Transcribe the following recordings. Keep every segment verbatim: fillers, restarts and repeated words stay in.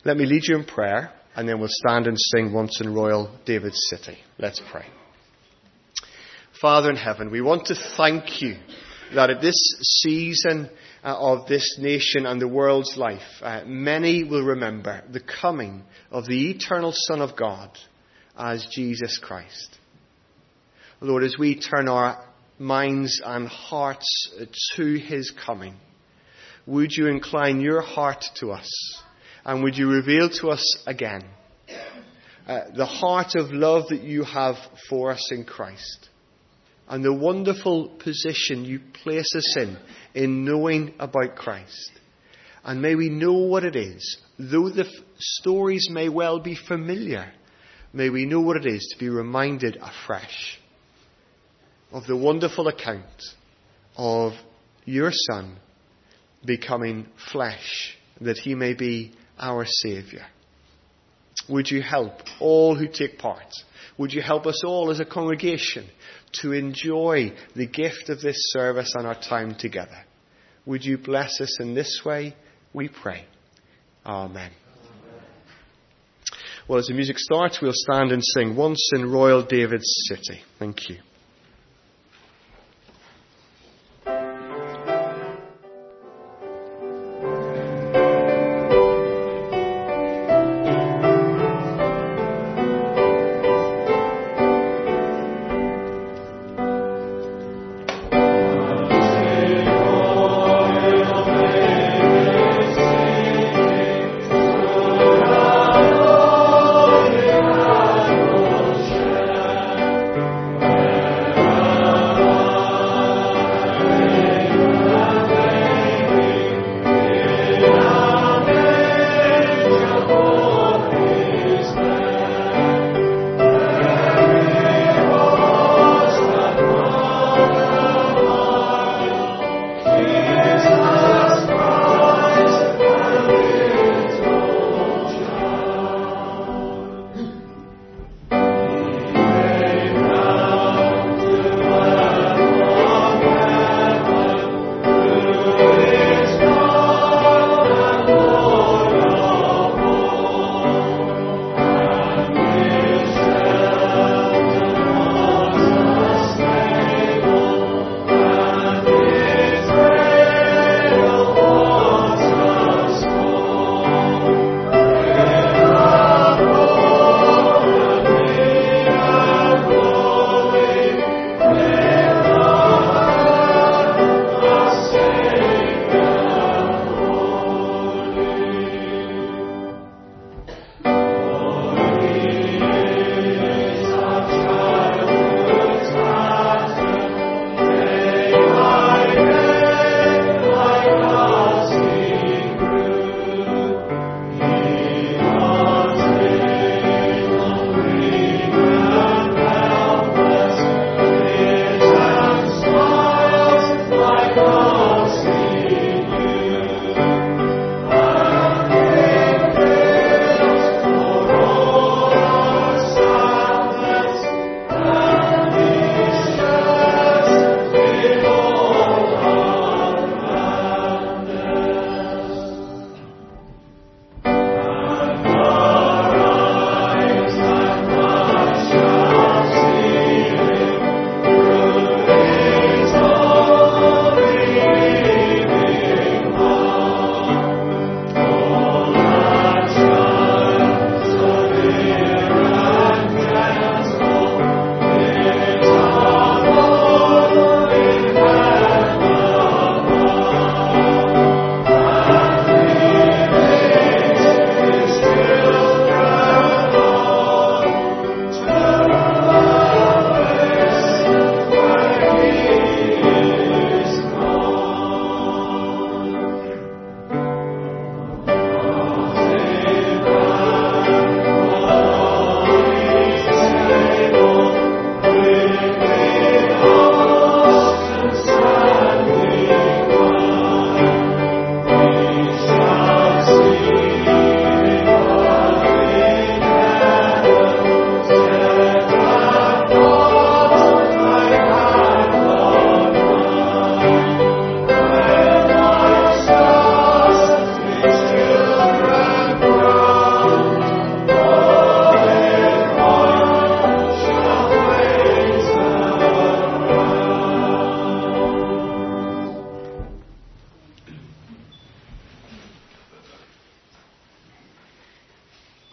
Let me lead you in prayer, and then we'll stand and sing Once in Royal David's City. Let's pray. Father in heaven, we want to thank you that at this season uh, of this nation and the world's life, uh, many will remember the coming of the eternal Son of God as Jesus Christ. Lord, as we turn our minds and hearts to his coming, would you incline your heart to us, and would you reveal to us again uh, the heart of love that you have for us in Christ, and the wonderful position you place us in, in knowing about Christ. And may we know what it is, though the f- stories may well be familiar, may we know what it is to be reminded afresh of the wonderful account of your Son becoming flesh, that he may be our Saviour. Would you help all who take part? Would you help us all as a congregation to enjoy the gift of this service and our time together? Would you bless us in this way, we pray. Amen. Well, as the music starts, we'll stand and sing Once in Royal David's City. Thank you. Amen.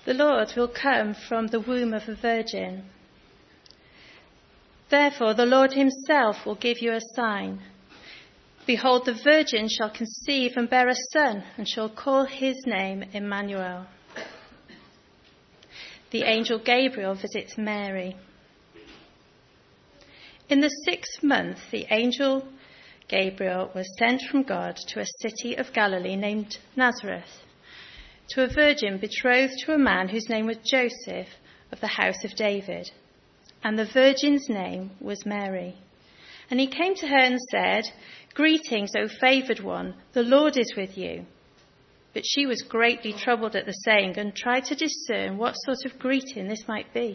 The Lord will come from the womb of a virgin. Therefore, the Lord himself will give you a sign. Behold, the virgin shall conceive and bear a son, and shall call his name Emmanuel. The angel Gabriel visits Mary. In the sixth month, the angel Gabriel was sent from God to a city of Galilee named Nazareth, to a virgin betrothed to a man whose name was Joseph, of the house of David. And the virgin's name was Mary. And he came to her and said, "Greetings, O favoured one, the Lord is with you." But she was greatly troubled at the saying and tried to discern what sort of greeting this might be.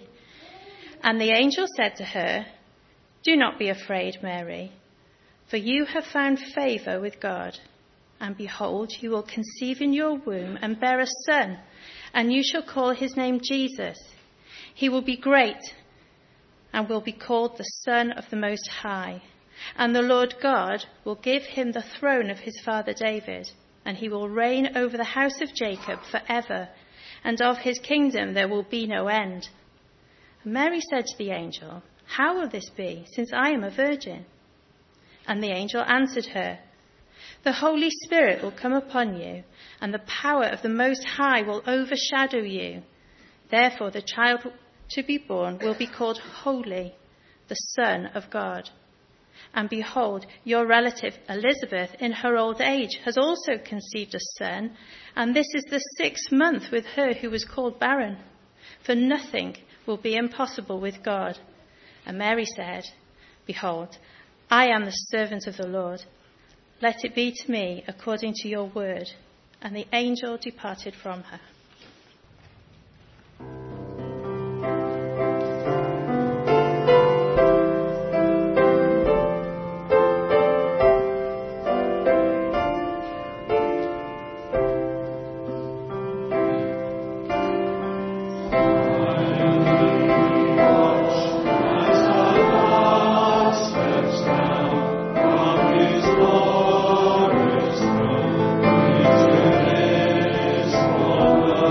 And the angel said to her, "Do not be afraid, Mary, for you have found favour with God. And behold, you will conceive in your womb and bear a son, and you shall call his name Jesus. He will be great and will be called the Son of the Most High. And the Lord God will give him the throne of his father David, and he will reign over the house of Jacob forever, and of his kingdom there will be no end." And Mary said to the angel, "How will this be, since I am a virgin?" And the angel answered her, "The Holy Spirit will come upon you, and the power of the Most High will overshadow you. Therefore the child to be born will be called Holy, the Son of God. And behold, your relative Elizabeth in her old age has also conceived a son, and this is the sixth month with her who was called barren. For nothing will be impossible with God." And Mary said, "Behold, I am the servant of the Lord. Let it be to me according to your word." And the angel departed from her. Oh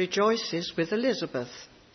rejoices with Elizabeth.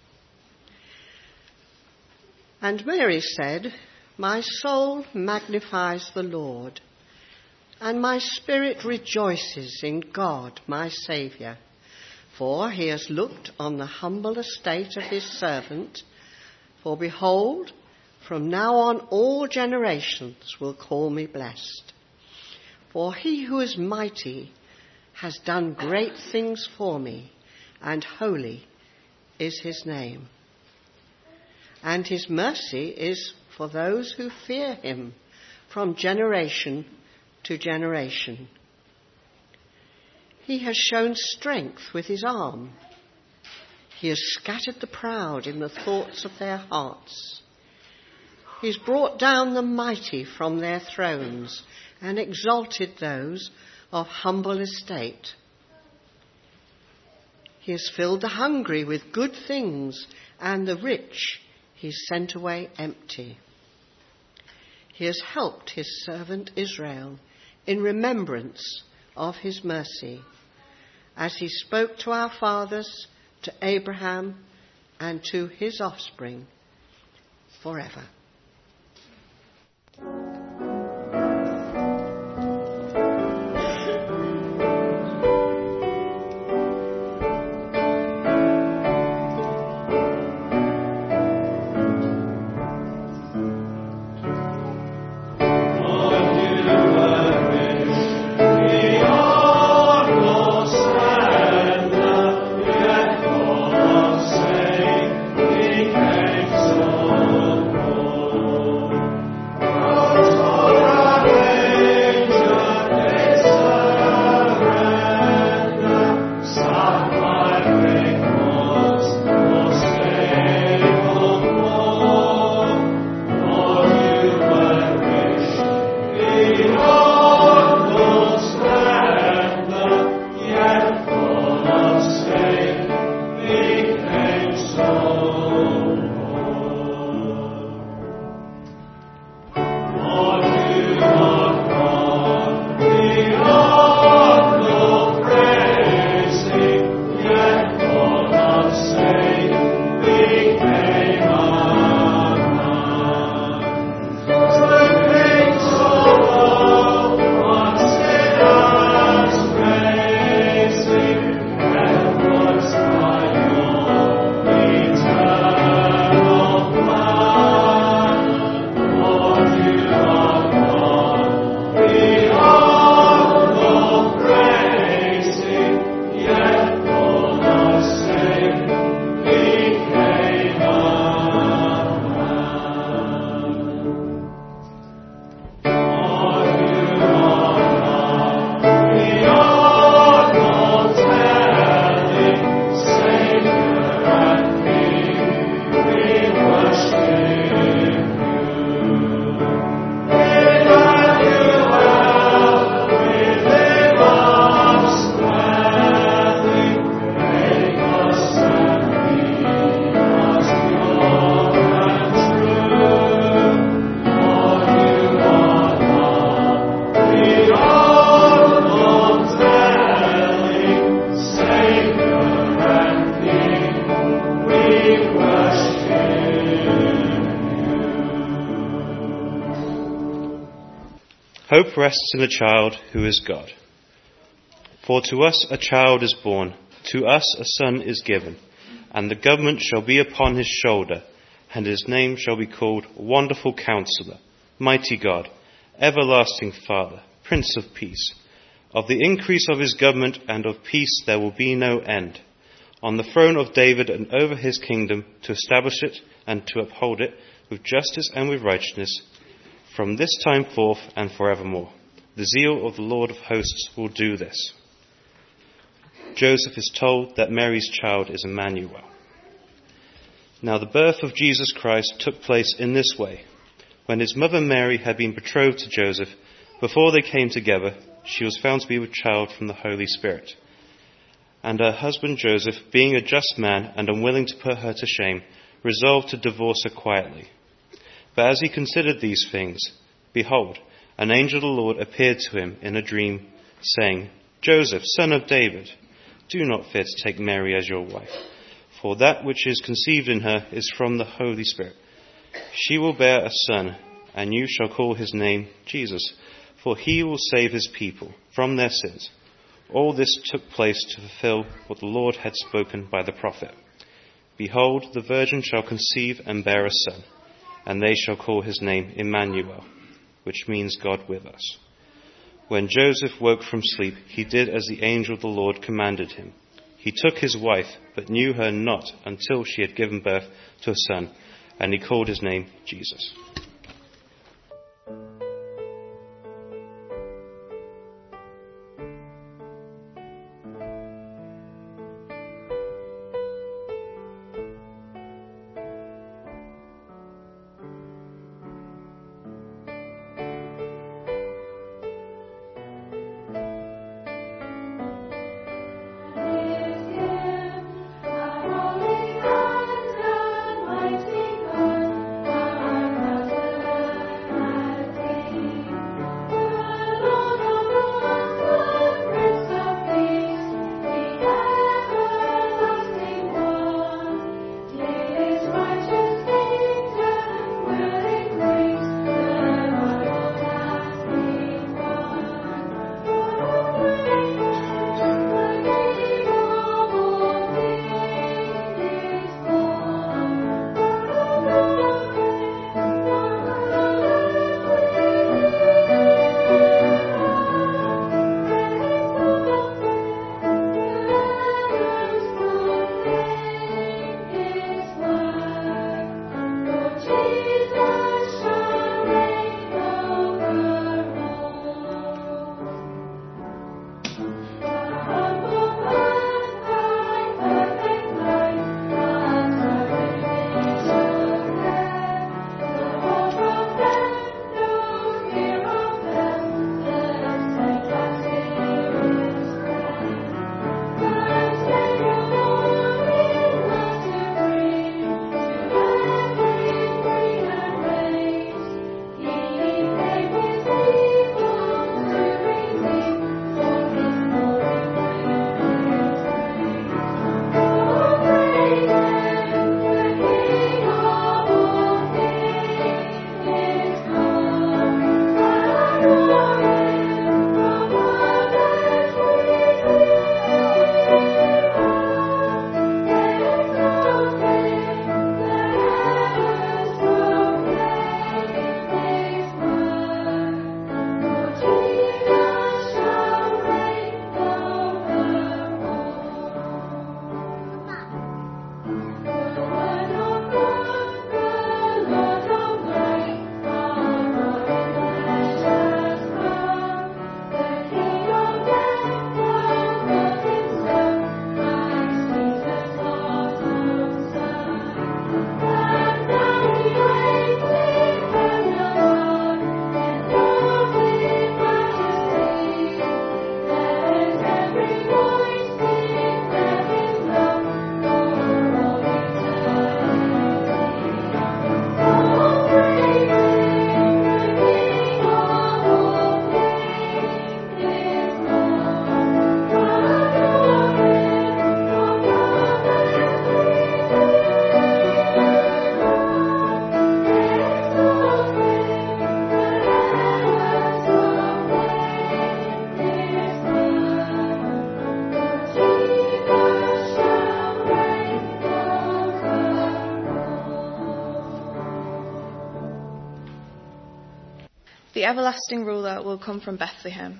And Mary said, "My soul magnifies the Lord, and my spirit rejoices in God my Saviour, for he has looked on the humble estate of his servant. For behold, from now on all generations will call me blessed. For he who is mighty has done great things for me, and holy is his name. And his mercy is for those who fear him from generation to generation. He has shown strength with his arm. He has scattered the proud in the thoughts of their hearts. He has brought down the mighty from their thrones and exalted those of humble estate. He has filled the hungry with good things, and the rich he sent away empty. He has helped his servant Israel in remembrance of his mercy, as he spoke to our fathers, to Abraham, and to his offspring forever." Hope rests in a child who is God. For to us a child is born, to us a son is given, and the government shall be upon his shoulder, and his name shall be called Wonderful Counselor, Mighty God, Everlasting Father, Prince of Peace. Of the increase of his government and of peace there will be no end, on the throne of David and over his kingdom, to establish it and to uphold it with justice and with righteousness, from this time forth and forevermore. The zeal of the Lord of hosts will do this. Joseph is told that Mary's child is Emmanuel. Now the birth of Jesus Christ took place in this way. When his mother Mary had been betrothed to Joseph, before they came together, she was found to be with child from the Holy Spirit. And her husband Joseph, being a just man and unwilling to put her to shame, resolved to divorce her quietly. But as he considered these things, behold, an angel of the Lord appeared to him in a dream, saying, Joseph, son of David, do not fear to take Mary as your wife, for that which is conceived in her is from the Holy Spirit. She will bear a son, and you shall call his name Jesus, for he will save his people from their sins." All this took place to fulfill what the Lord had spoken by the prophet. "Behold, the virgin shall conceive and bear a son, and they shall call his name Emmanuel," which means God with us. When Joseph woke from sleep, he did as the angel of the Lord commanded him. He took his wife, but knew her not until she had given birth to a son, and he called his name Jesus. The everlasting ruler will come from Bethlehem.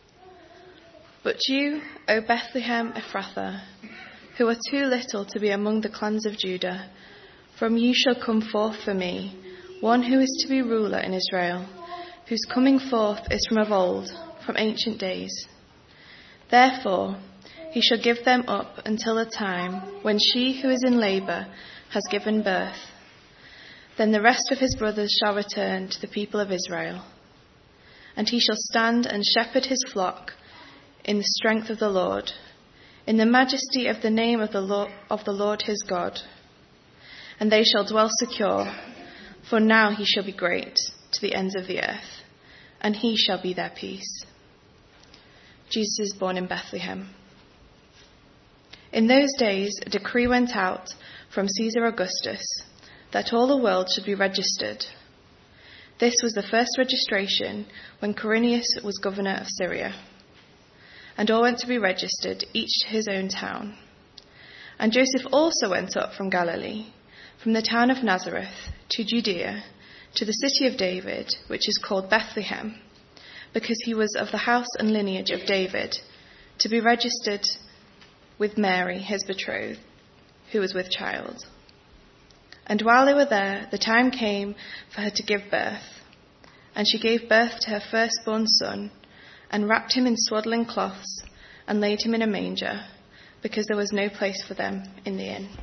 But you, O Bethlehem Ephrathah, who are too little to be among the clans of Judah, from you shall come forth for me one who is to be ruler in Israel, whose coming forth is from of old, from ancient days. Therefore he shall give them up until a time when she who is in labour has given birth. Then the rest of his brothers shall return to the people of Israel. And he shall stand and shepherd his flock in the strength of the Lord, in the majesty of the name of the Lord, of the Lord his God. And they shall dwell secure, for now he shall be great to the ends of the earth, and he shall be their peace. Jesus is born in Bethlehem. In those days, a decree went out from Caesar Augustus that all the world should be registered. This was the first registration when Quirinius was governor of Syria. And all went to be registered, each to his own town. And Joseph also went up from Galilee, from the town of Nazareth, to Judea, to the city of David, which is called Bethlehem, because he was of the house and lineage of David, to be registered with Mary, his betrothed, who was with child. And while they were there, the time came for her to give birth. And she gave birth to her firstborn son, and wrapped him in swaddling cloths, and laid him in a manger, because there was no place for them in the inn.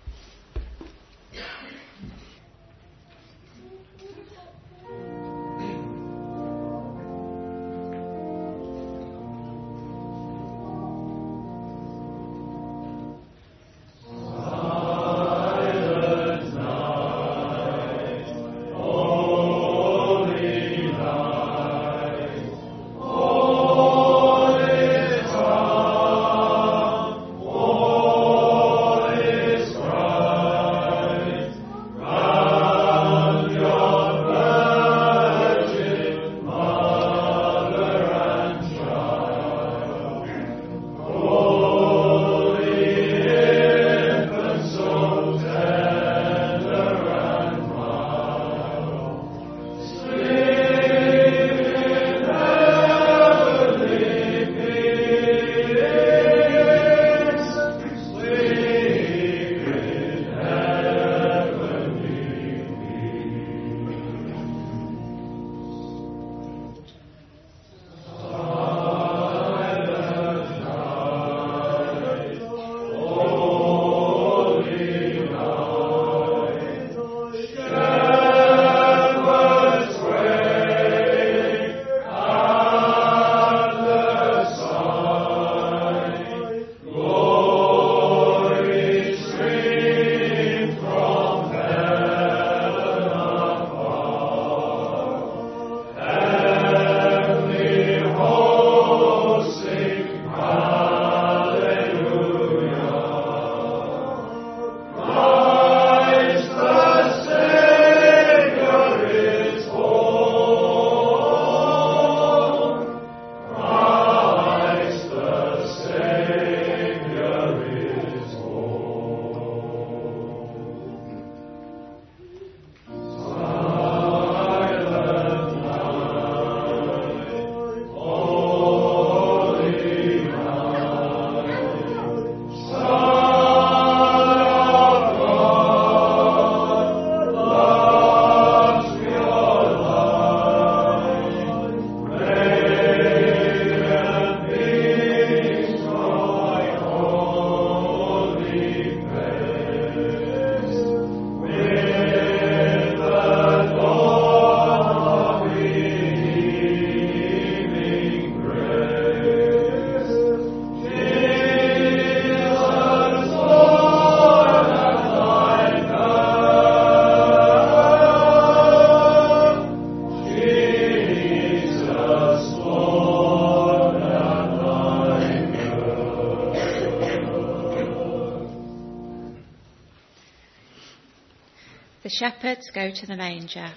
The shepherds go to the manger.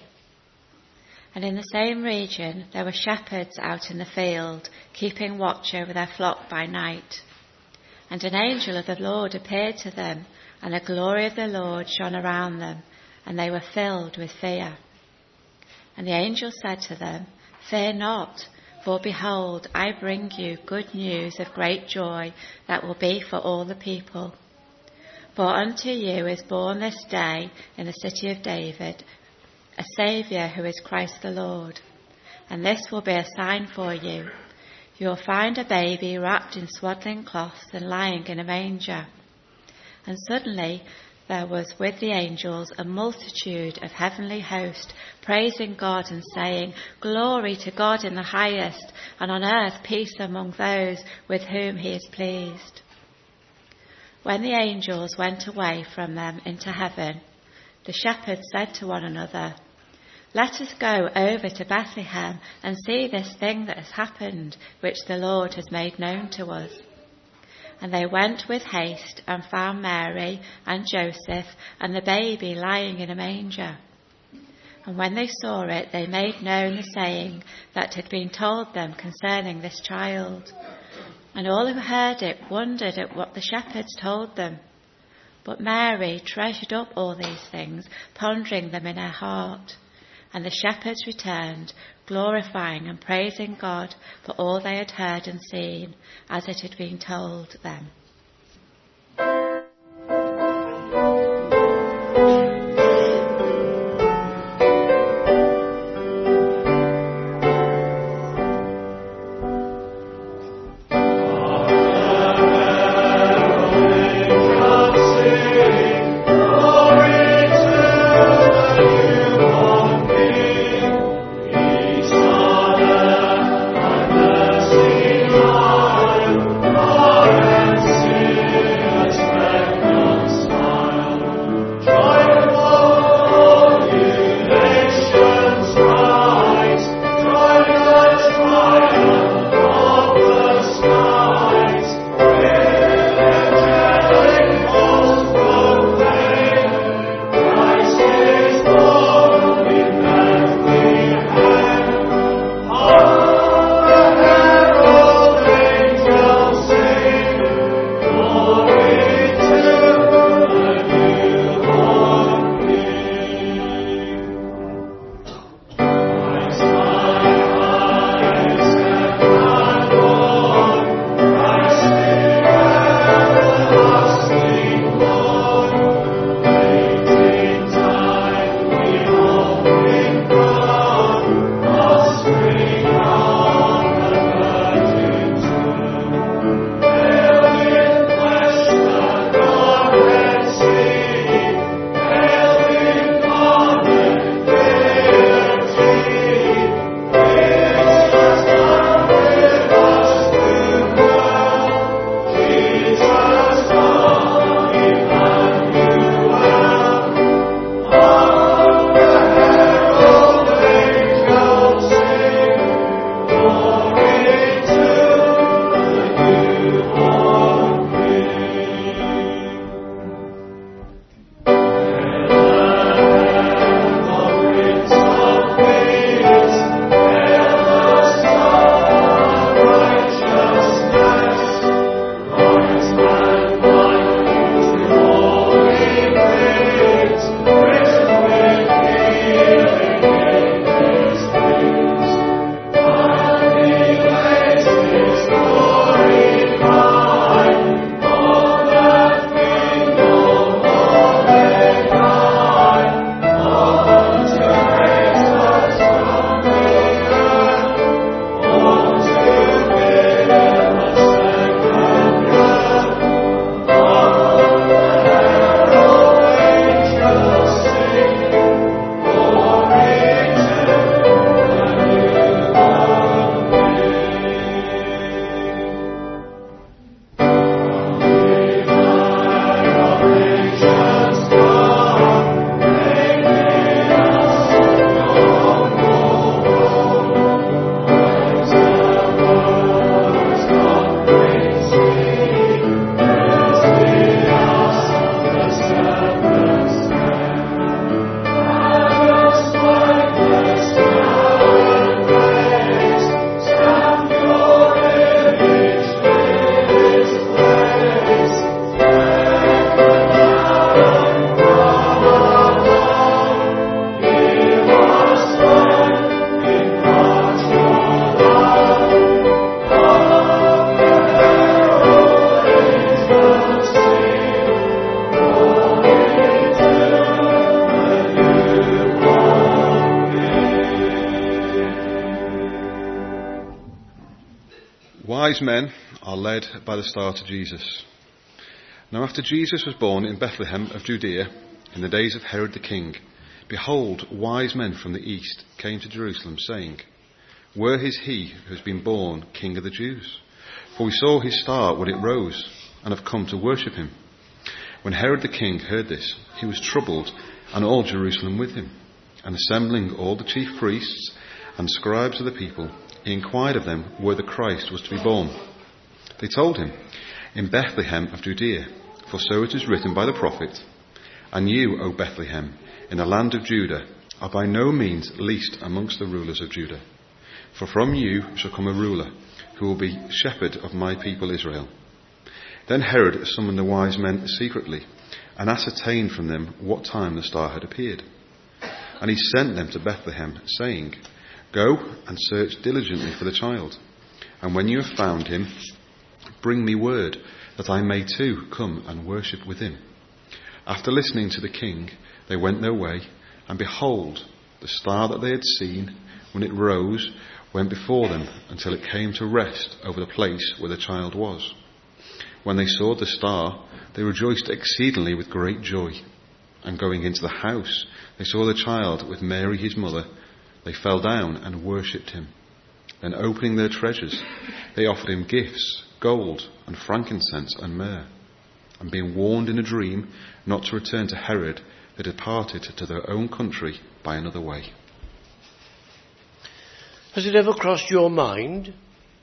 And in the same region there were shepherds out in the field, keeping watch over their flock by night. And an angel of the Lord appeared to them, and the glory of the Lord shone around them, and they were filled with fear. And the angel said to them, "Fear not, for behold, I bring you good news of great joy that will be for all the people. For unto you is born this day in the city of David a Saviour who is Christ the Lord. And this will be a sign for you. You will find a baby wrapped in swaddling cloths and lying in a manger." And suddenly there was with the angels a multitude of heavenly hosts, praising God and saying, "Glory to God in the highest, and on earth peace among those with whom he is pleased." When the angels went away from them into heaven, the shepherds said to one another, "Let us go over to Bethlehem and see this thing that has happened, which the Lord has made known to us." And they went with haste and found Mary and Joseph and the baby lying in a manger. And when they saw it, they made known the saying that had been told them concerning this child. And all who heard it wondered at what the shepherds told them. But Mary treasured up all these things, pondering them in her heart. And the shepherds returned, glorifying and praising God for all they had heard and seen, as it had been told them. Wise men are led by the star to Jesus. Now after Jesus was born in Bethlehem of Judea, in the days of Herod the king, behold, wise men from the east came to Jerusalem, saying, Where is he who has been born King of the Jews? For we saw his star when it rose, and have come to worship him. When Herod the king heard this, he was troubled, and all Jerusalem with him. And assembling all the chief priests and scribes of the people, he inquired of them where the Christ was to be born. They told him, in Bethlehem of Judea, for so it is written by the prophet, and you, O Bethlehem, in the land of Judah, are by no means least amongst the rulers of Judah. For from you shall come a ruler, who will be shepherd of my people Israel. Then Herod summoned the wise men secretly, and ascertained from them what time the star had appeared. And he sent them to Bethlehem, saying, Go and search diligently for the child, and when you have found him, bring me word, that I may too come and worship with him. After listening to the king, they went their way, and behold, the star that they had seen, when it rose, went before them until it came to rest over the place where the child was. When they saw the star, they rejoiced exceedingly with great joy. And going into the house, they saw the child with Mary his mother. They fell down and worshipped him. Then opening their treasures, they offered him gifts, gold and frankincense and myrrh. And being warned in a dream not to return to Herod, they departed to their own country by another way. Has it ever crossed your mind,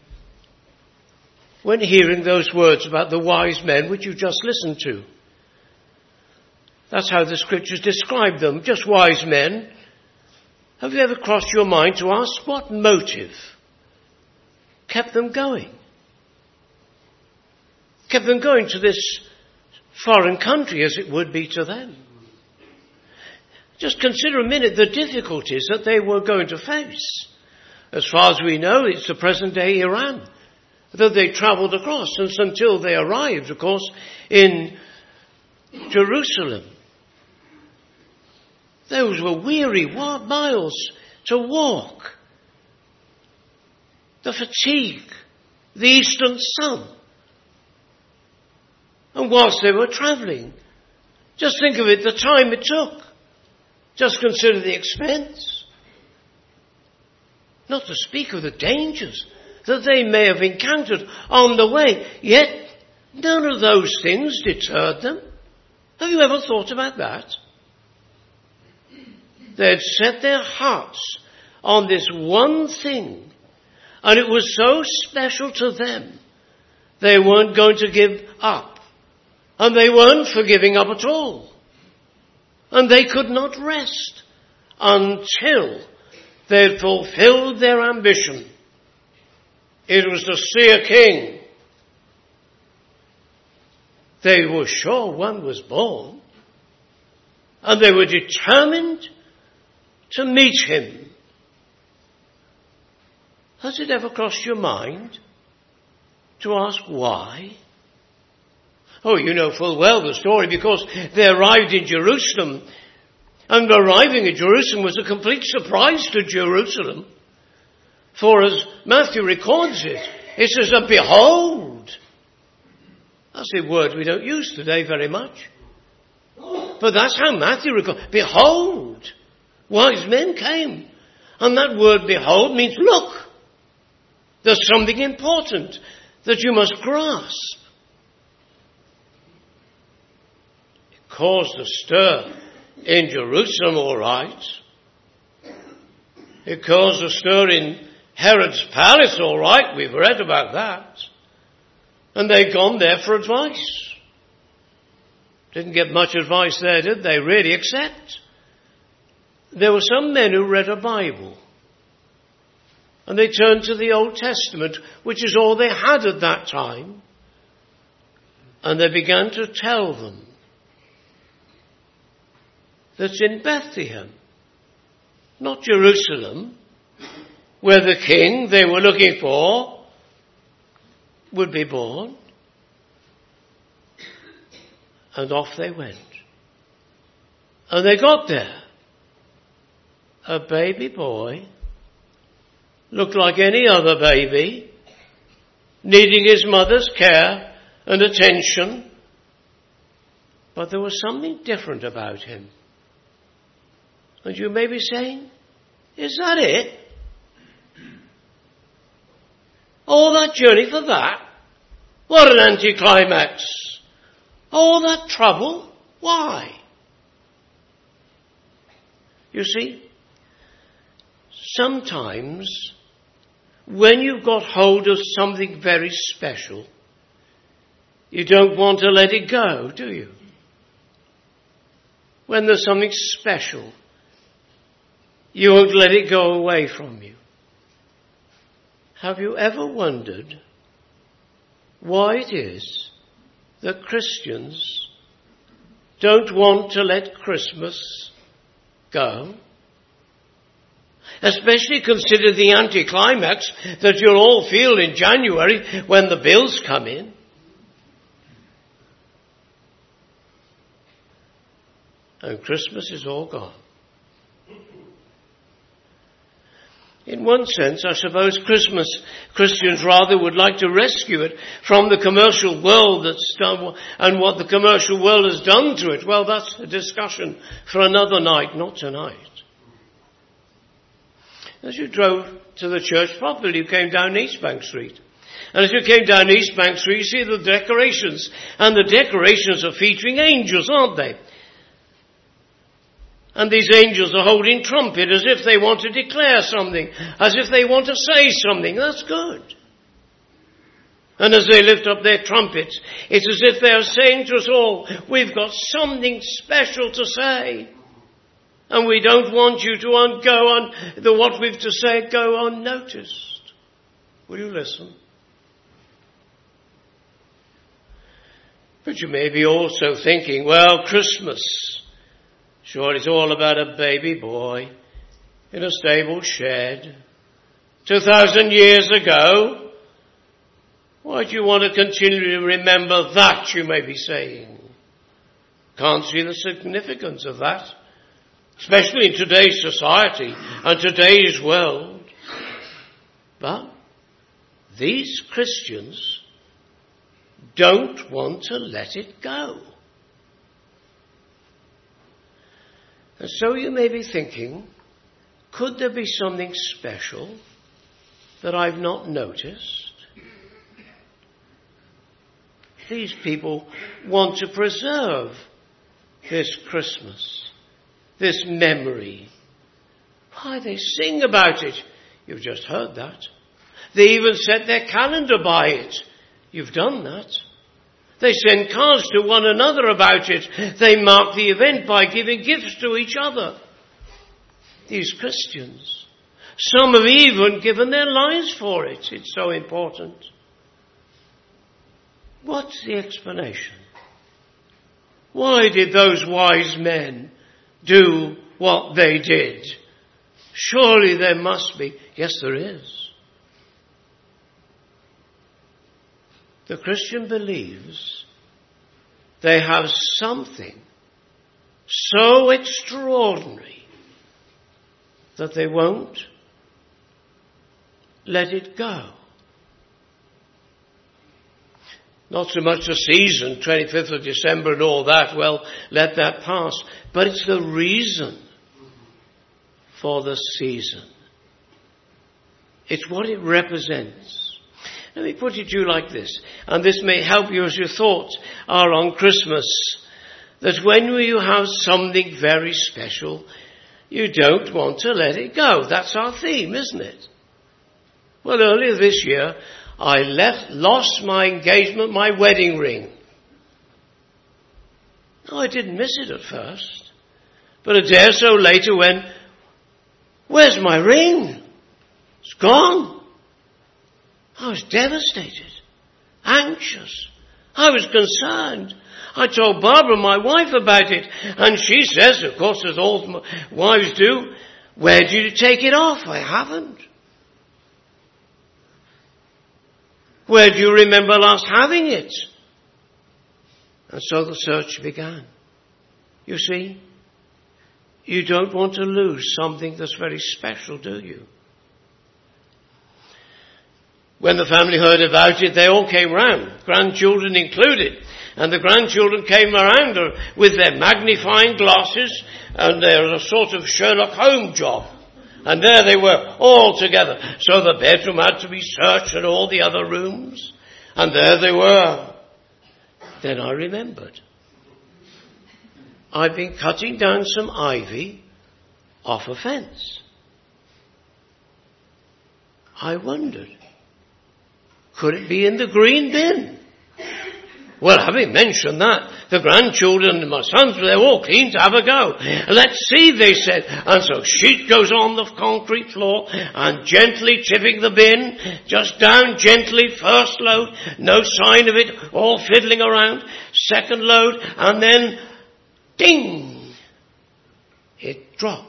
when hearing those words about the wise men which you just listened to? That's how the scriptures describe them, just wise men. Have you ever crossed your mind to ask what motive kept them going? Kept them going to this foreign country, as it would be to them. Just consider a minute the difficulties that they were going to face. As far as we know, it's the present-day Iran that they travelled across, and until they arrived, of course, in Jerusalem. Those were weary miles to walk. The fatigue, the eastern sun. And whilst they were travelling, just think of it, the time it took. Just consider the expense. Not to speak of the dangers that they may have encountered on the way. Yet, none of those things deterred them. Have you ever thought about that? They had set their hearts on this one thing, and it was so special to them, they weren't going to give up. And they weren't for giving up at all. And they could not rest until they had fulfilled their ambition. It was to see a king. They were sure one was born, and they were determined to meet him. Has it ever crossed your mind to ask why? Oh, you know full well the story, because they arrived in Jerusalem, and arriving in Jerusalem was a complete surprise to Jerusalem. For as Matthew records it, it says, and behold. That's a word we don't use today very much. But that's how Matthew records. Behold, wise men came. And that word behold means look. There's something important that you must grasp. It caused a stir in Jerusalem, all right. It caused a stir in Herod's palace, all right. We've read about that. And they'd gone there for advice. Didn't get much advice there, did they? Really, except there were some men who read a Bible. And they turned to the Old Testament, which is all they had at that time. And they began to tell them that in Bethlehem, not Jerusalem, where the king they were looking for would be born. And off they went. And they got there. A baby boy, looked like any other baby, needing his mother's care and attention. But there was something different about him. And you may be saying, is that it? All that journey for that? What an anticlimax. All that trouble? Why? You see, sometimes when you've got hold of something very special, you don't want to let it go, do you? When there's something special, you won't let it go away from you. Have you ever wondered why it is that Christians don't want to let Christmas go? Especially consider the anticlimax that you'll all feel in January when the bills come in. And Christmas is all gone. In one sense, I suppose Christmas, Christians rather would like to rescue it from the commercial world that's done, and what the commercial world has done to it. Well, that's a discussion for another night, not tonight. As you drove to the church properly, you came down East Bank Street. And as you came down East Bank Street, you see the decorations. And the decorations are featuring angels, aren't they? And these angels are holding trumpet as if they want to declare something, as if they want to say something. That's good. And as they lift up their trumpets, it's as if they're saying to us all, we've got something special to say. And we don't want you to un- go on, the what we've to say go unnoticed. Will you listen? But you may be also thinking, well, Christmas, sure, it's all about a baby boy in a stable shed two thousand years ago. Why do you want to continually remember that, you may be saying? Can't see the significance of that, especially in today's society and today's world. But these Christians don't want to let it go. And so you may be thinking, could there be something special that I've not noticed? These people want to preserve this Christmas, this memory. Why, they sing about it. You've just heard that. They even set their calendar by it. You've done that. They send cards to one another about it. They mark the event by giving gifts to each other. These Christians. Some have even given their lives for it. It's so important. What's the explanation? Why did those wise men do what they did? Surely there must be. Yes, there is. The Christian believes they have something so extraordinary that they won't let it go. Not so much the season, twenty-fifth of December and all that, well, let that pass. But it's the reason for the season. It's what it represents. Let me put it to you like this, and this may help you as your thoughts are on Christmas, that when you have something very special, you don't want to let it go. That's our theme, isn't it? Well, earlier this year, I left, lost my engagement, my wedding ring. No, I didn't miss it at first. But a day or so later when, where's my ring? It's gone. I was devastated, anxious. I was concerned. I told Barbara, my wife, about it. And she says, of course, as all wives do, where did you take it off? I haven't. Where do you remember last having it? And so the search began. You see, you don't want to lose something that's very special, do you? When the family heard about it, they all came round, grandchildren included. And the grandchildren came around with their magnifying glasses and their sort of Sherlock Holmes job. And there they were, all together. So the bedroom had to be searched and all the other rooms. And there they were. Then I remembered. I'd been cutting down some ivy off a fence. I wondered, could it be in the green bin? Well, having mentioned that, the grandchildren and my sons, they're all keen to have a go. Let's see, they said. And so sheet goes on the concrete floor and gently tipping the bin, just down gently, first load, no sign of it, all fiddling around. Second load, and then, ding, it dropped.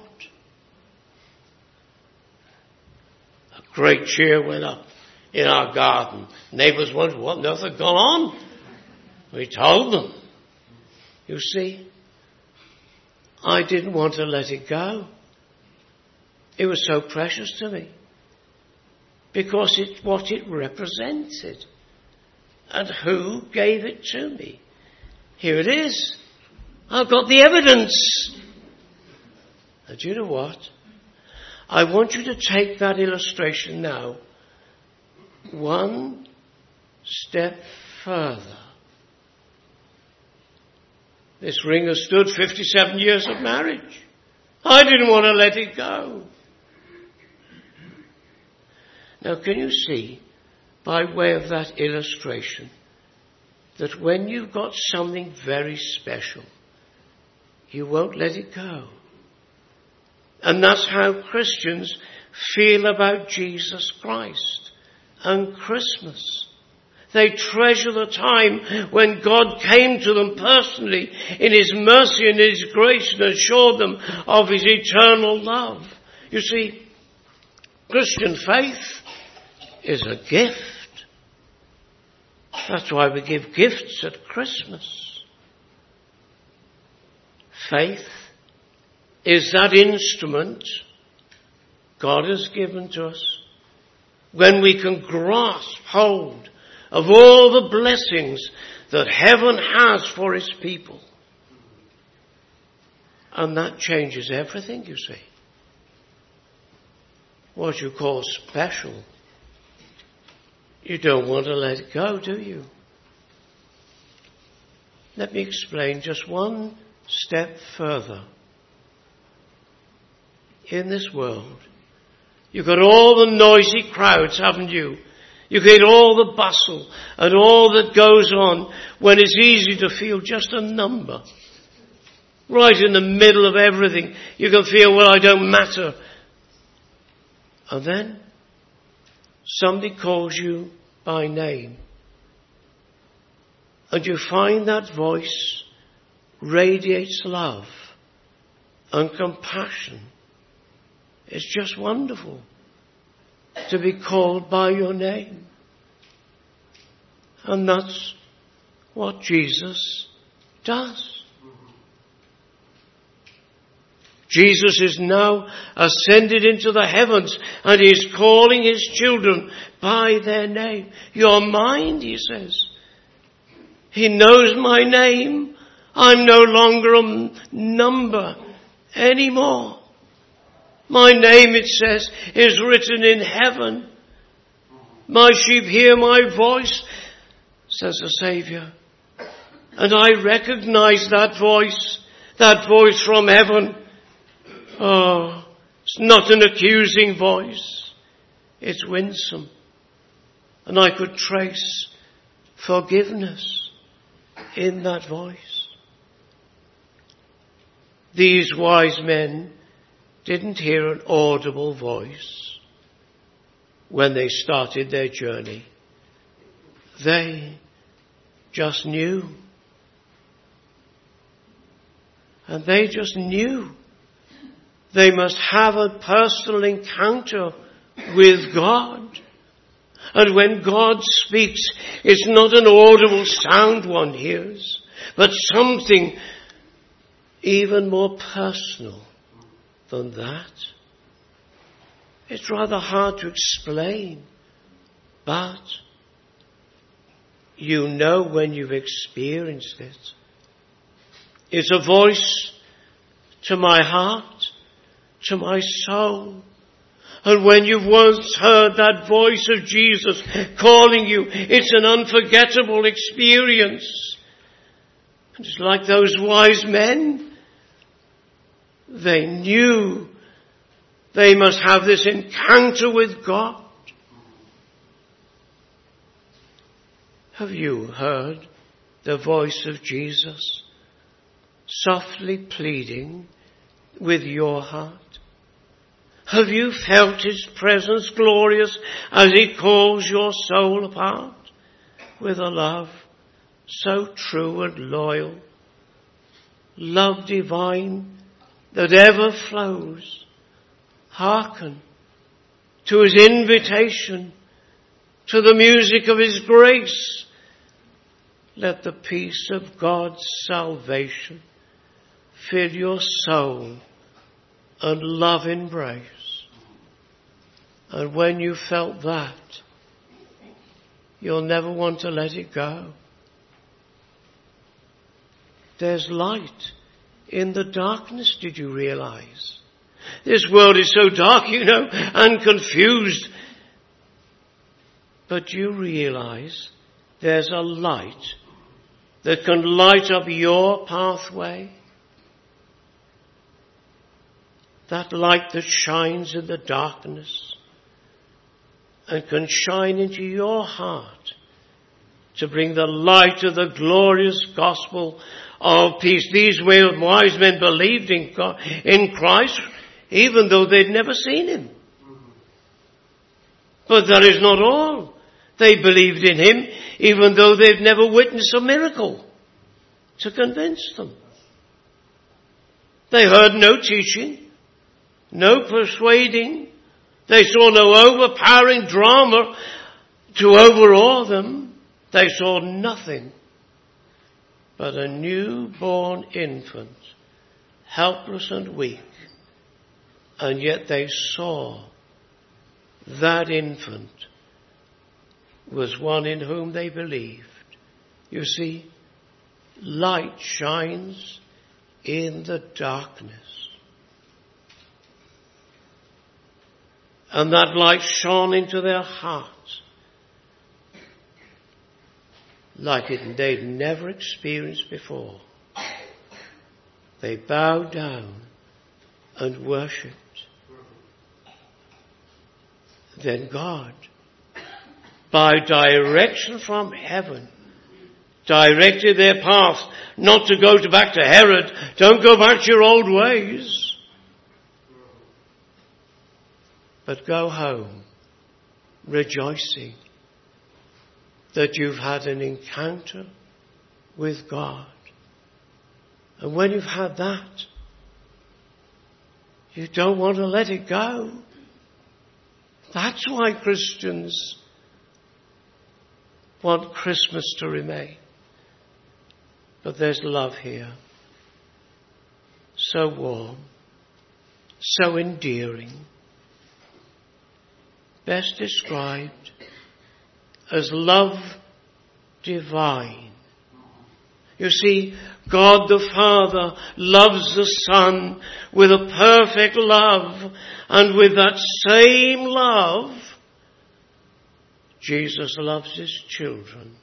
A great cheer went up in our garden. Neighbours wondered what on earth had gone on. We told them. You see, I didn't want to let it go. It was so precious to me. Because it's what it represented. And who gave it to me? Here it is. I've got the evidence. And do you know what? I want you to take that illustration now one step further. This ring has stood fifty-seven years of marriage. I didn't want to let it go. Now, can you see, by way of that illustration, that when you've got something very special, you won't let it go? And that's how Christians feel about Jesus Christ and Christmas. They treasure the time when God came to them personally in His mercy and His grace and assured them of His eternal love. You see, Christian faith is a gift. That's why we give gifts at Christmas. Faith is that instrument God has given to us when we can grasp hold of all the blessings that heaven has for His people. And that changes everything, you see. What you call special, you don't want to let it go, do you? Let me explain just one step further. In this world, you've got all the noisy crowds, haven't you? You get all the bustle and all that goes on when it's easy to feel just a number. Right in the middle of everything, you can feel, well, I don't matter. And then somebody calls you by name. And you find that voice radiates love and compassion. It's just wonderful to be called by your name. And that's what Jesus does. Jesus is now ascended into the heavens and He is calling His children by their name. You're mine, He says. He knows my name. I'm no longer a number anymore. My name, it says, is written in heaven. My sheep hear my voice, says the Saviour. And I recognize that voice, that voice from heaven. Oh, it's not an accusing voice. It's winsome. And I could trace forgiveness in that voice. These wise men didn't hear an audible voice when they started their journey. They just knew. And they just knew they must have a personal encounter with God. And when God speaks, it's not an audible sound one hears, but something even more personal than that. It's rather hard to explain, but you know when you've experienced it. It's a voice to my heart, to my soul. And when you've once heard that voice of Jesus calling you, it's an unforgettable experience. And it's like those wise men. They knew they must have this encounter with God. Have you heard the voice of Jesus softly pleading with your heart? Have you felt his presence glorious as he calls your soul apart with a love so true and loyal, love divine that ever flows? Hearken to his invitation, to the music of his grace. Let the peace of God's salvation fill your soul and love embrace. And when you felt that, you'll never want to let it go. There's light in the darkness, did you realize? This world is so dark, you know, and confused. But you realize there's a light that can light up your pathway. That light that shines in the darkness and can shine into your heart to bring the light of the glorious gospel of peace. These wise men believed in God, in Christ, even though they'd never seen him. But that is not all. They believed in him, even though they'd never witnessed a miracle to convince them. They heard no teaching, no persuading. They saw no overpowering drama to overawe them. They saw nothing but a newborn infant, helpless and weak. And yet they saw that infant was one in whom they believed. You see, light shines in the darkness. And that light shone into their hearts like it they'd never experienced before. They bowed down and worshipped. Then God, by direction from heaven, directed their path not to go to back to Herod. Don't go back to your old ways. But go home rejoicing that you've had an encounter with God. And when you've had that, you don't want to let it go. That's why Christians want Christmas to remain. But there's love here. So warm, so endearing. Best described as love divine. You see, God the Father loves the Son with a perfect love, and with that same love, Jesus loves his children.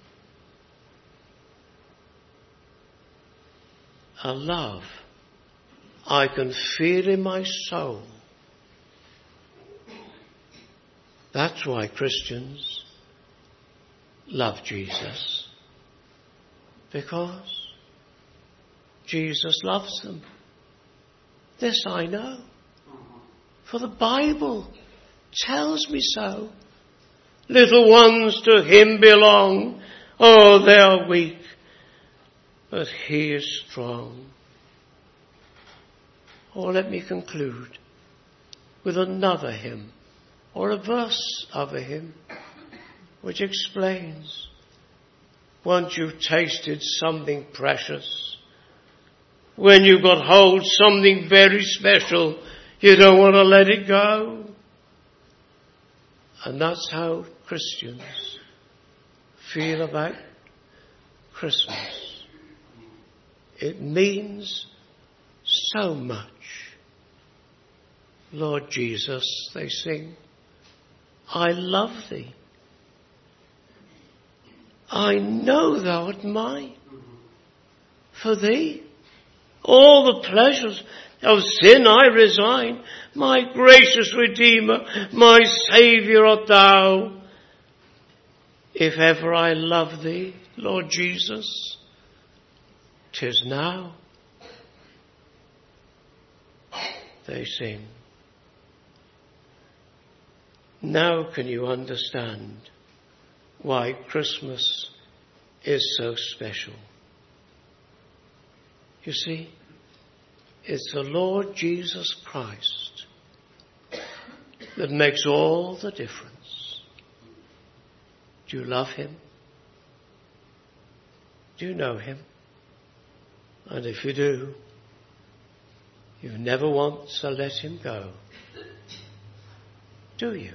A love I can feel in my soul. That's why Christians love Jesus. Because Jesus loves them. This I know. For the Bible tells me so. Little ones to him belong. Oh, they are weak, but he is strong. Or let me conclude with another hymn, or a verse of a hymn, which explains, once you've tasted something precious, when you've got hold something very special, you don't want to let it go. And that's how Christians feel about Christmas. It means so much. Lord Jesus, they sing, I love thee. I know thou art mine. For thee, all the pleasures of sin I resign. My gracious Redeemer, my Saviour art thou. If ever I love thee, Lord Jesus, 'tis now. They sing. Now can you understand why Christmas is so special? You see, it's the Lord Jesus Christ that makes all the difference. Do you love him? Do you know him? And if you do, you never want to let him go, do you?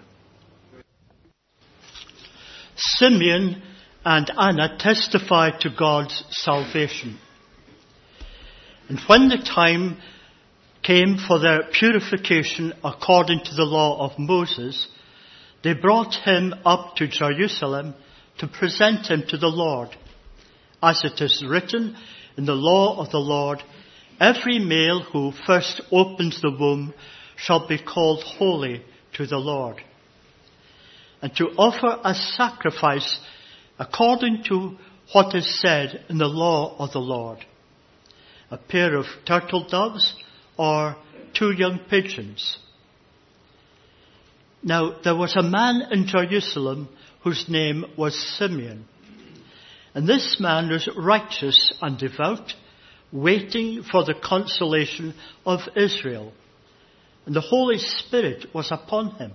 Simeon and Anna testified to God's salvation. And when the time came for their purification according to the law of Moses, they brought him up to Jerusalem to present him to the Lord. As it is written in the law of the Lord, every male who first opens the womb shall be called holy to the Lord. And to offer a sacrifice according to what is said in the law of the Lord, a pair of turtle doves or two young pigeons. Now there was a man in Jerusalem whose name was Simeon. And this man was righteous and devout, waiting for the consolation of Israel. And the Holy Spirit was upon him.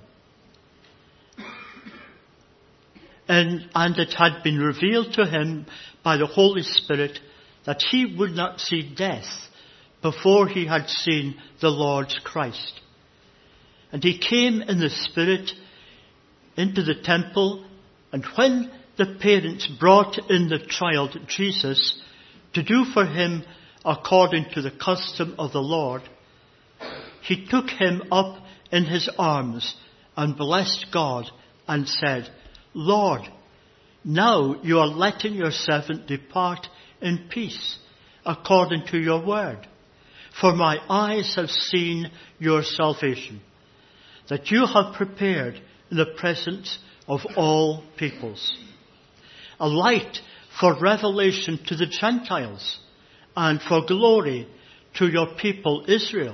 And, and it had been revealed to him by the Holy Spirit that he would not see death before he had seen the Lord's Christ. And he came in the Spirit into the temple, and when the parents brought in the child Jesus to do for him according to the custom of the Lord, he took him up in his arms and blessed God and said, Lord, now you are letting your servant depart in peace according to your word. For my eyes have seen your salvation, that you have prepared in the presence of all peoples, a light for revelation to the Gentiles and for glory to your people Israel.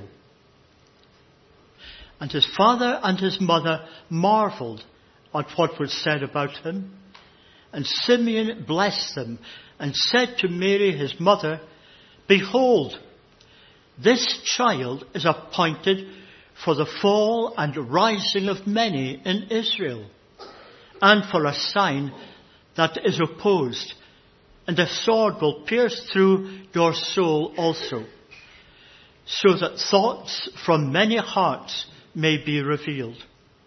And his father and his mother marveled at what was said about him. And Simeon blessed them and said to Mary his mother, Behold, this child is appointed for the fall and rising of many in Israel, and for a sign that is opposed, and a sword will pierce through your soul also, so that thoughts from many hearts may be revealed.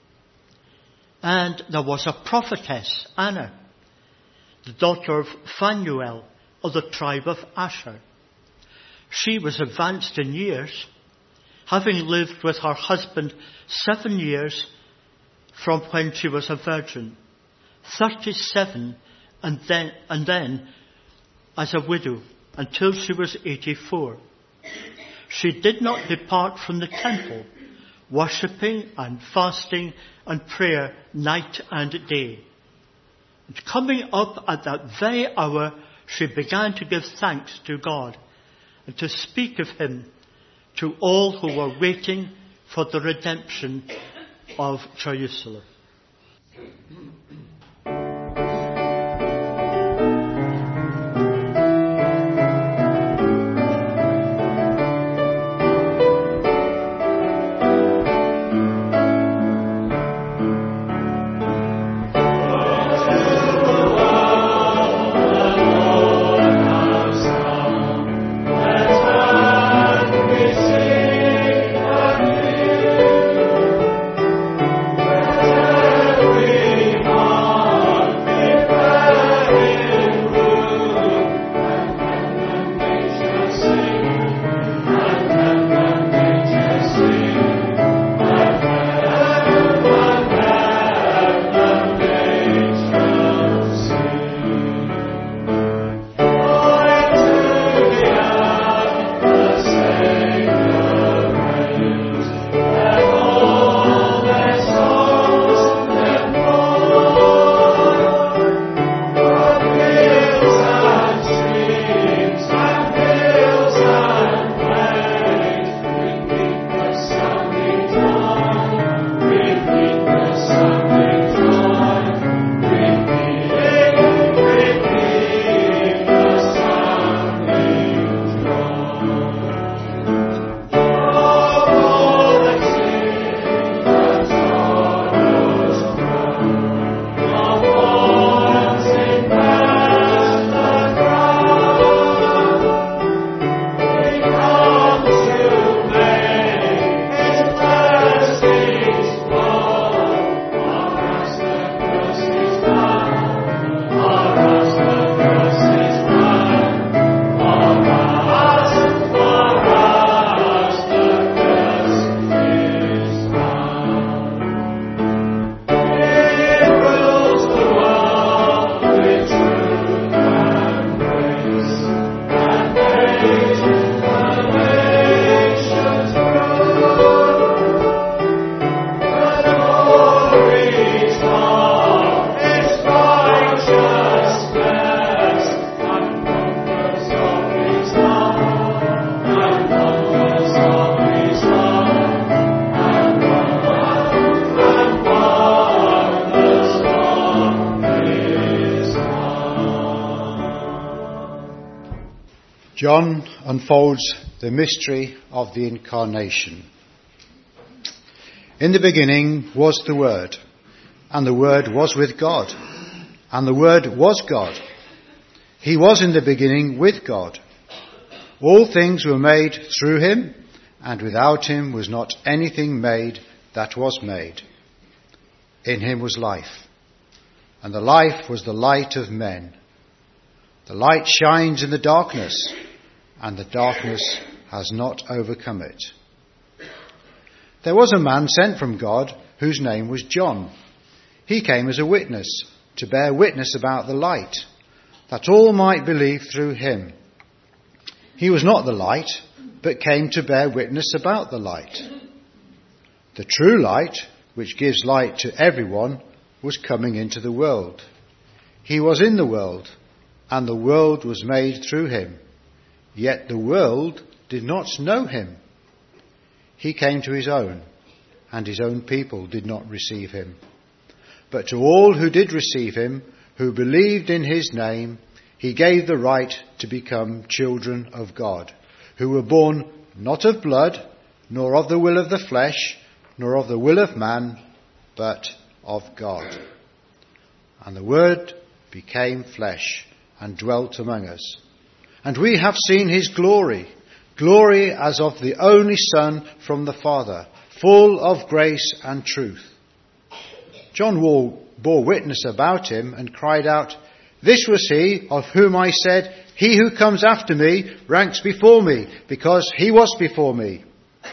And there was a prophetess, Anna, the daughter of Phanuel of the tribe of Asher. She was advanced in years, having lived with her husband seven years from when she was a virgin, thirty-seven, and then, and then as a widow until she was eighty-four. She did not depart from the temple, worshipping and fasting and prayer night and day. And coming up at that very hour, she began to give thanks to God and to speak of him to all who were waiting for the redemption of Jerusalem. We John unfolds the mystery of the Incarnation. In the beginning was the Word, and the Word was with God, and the Word was God. He was in the beginning with God. All things were made through him, and without him was not anything made that was made. In him was life, and the life was the light of men. The light shines in the darkness, and the darkness has not overcome it. There was a man sent from God whose name was John. He came as a witness, to bear witness about the light, that all might believe through him. He was not the light, but came to bear witness about the light. The true light, which gives light to everyone, was coming into the world. He was in the world, and the world was made through him. Yet the world did not know him. He came to his own, and his own people did not receive him. But to all who did receive him, who believed in his name, he gave the right to become children of God, who were born not of blood, nor of the will of the flesh, nor of the will of man, but of God. And the Word became flesh and dwelt among us. And we have seen his glory, glory as of the only Son from the Father, full of grace and truth. John bore witness about him and cried out, "This was he of whom I said, 'He who comes after me ranks before me, because he was before me.'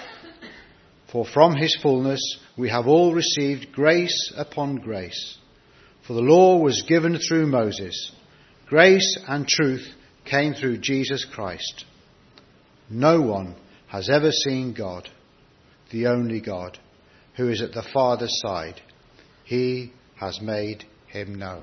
For from his fullness we have all received grace upon grace. For the law was given through Moses. Grace and truth came through Jesus Christ. No one has ever seen God, the only God, who is at the Father's side. He has made him known."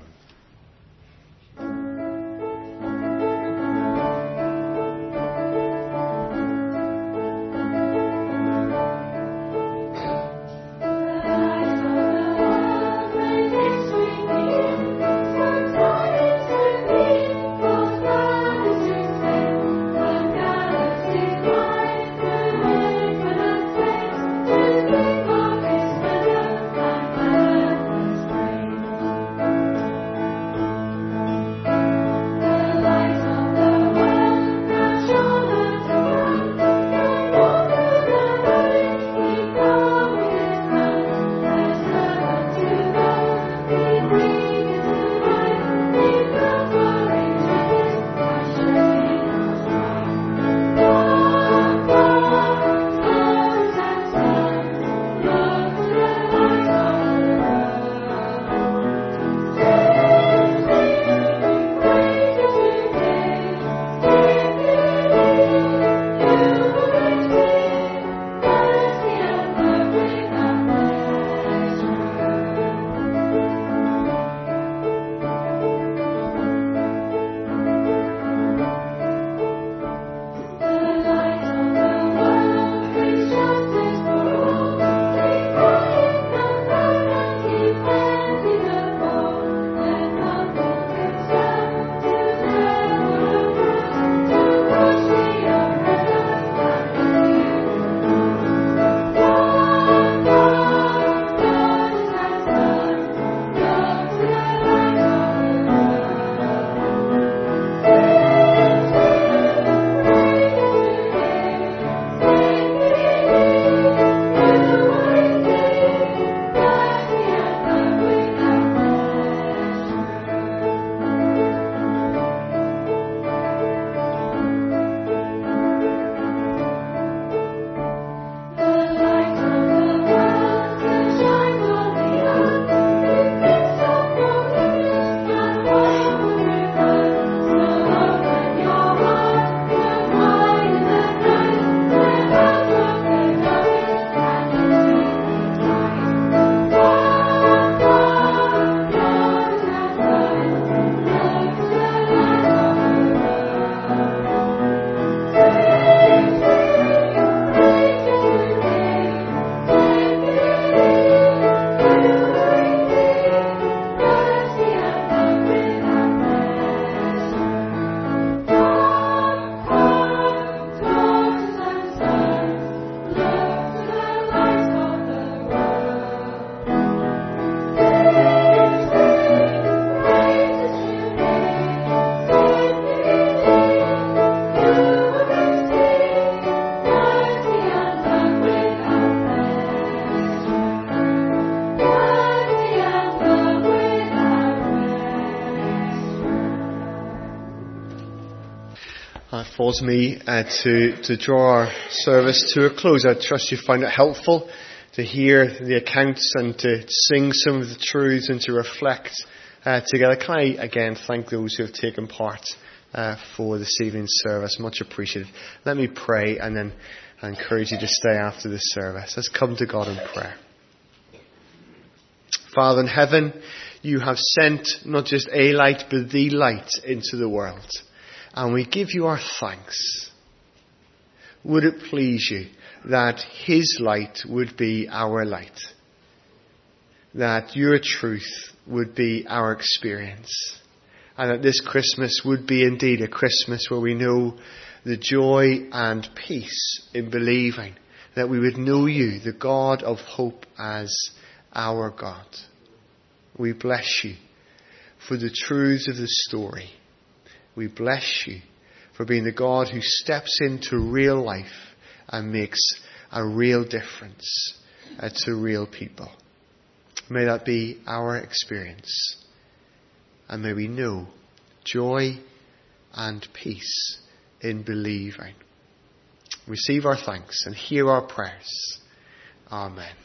calls me uh, to, to draw our service to a close. I trust you find it helpful to hear the accounts and to sing some of the truths and to reflect uh, together. Can I again thank those who have taken part uh, for this evening's service? Much appreciated. Let me pray, and then I encourage you to stay after the service. Let's come to God in prayer. Father in heaven, you have sent not just a light, but the light into the world. And we give you our thanks. Would it please you that his light would be our light? That your truth would be our experience? And that this Christmas would be indeed a Christmas where we know the joy and peace in believing that we would know you, the God of hope, as our God. We bless you for the truths of the story. We bless you for being the God who steps into real life and makes a real difference uh, to real people. May that be our experience. And may we know joy and peace in believing. Receive our thanks and hear our prayers. Amen.